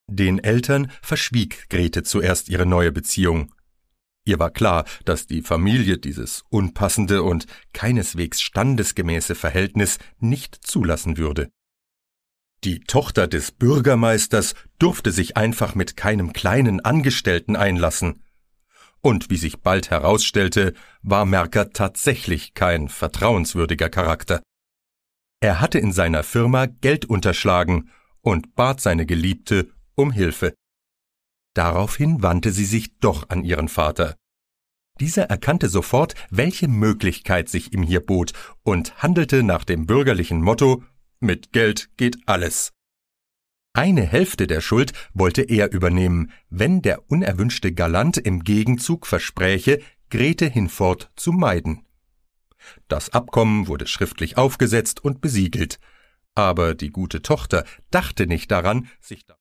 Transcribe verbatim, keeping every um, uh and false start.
Den Eltern verschwieg Grete zuerst ihre neue Beziehung. Ihr war klar, dass die Familie dieses unpassende und keineswegs standesgemäße Verhältnis nicht zulassen würde. Die Tochter des Bürgermeisters durfte sich einfach mit keinem kleinen Angestellten einlassen. Und wie sich bald herausstellte, war Merker tatsächlich kein vertrauenswürdiger Charakter. Er hatte in seiner Firma Geld unterschlagen und bat seine Geliebte um Hilfe. Daraufhin wandte sie sich doch an ihren Vater. Dieser erkannte sofort, welche Möglichkeit sich ihm hier bot und handelte nach dem bürgerlichen Motto: Mit Geld geht alles. Eine Hälfte der Schuld wollte er übernehmen, wenn der unerwünschte Galant im Gegenzug verspräche, Grete hinfort zu meiden. Das Abkommen wurde schriftlich aufgesetzt und besiegelt, aber die gute Tochter dachte nicht daran, sich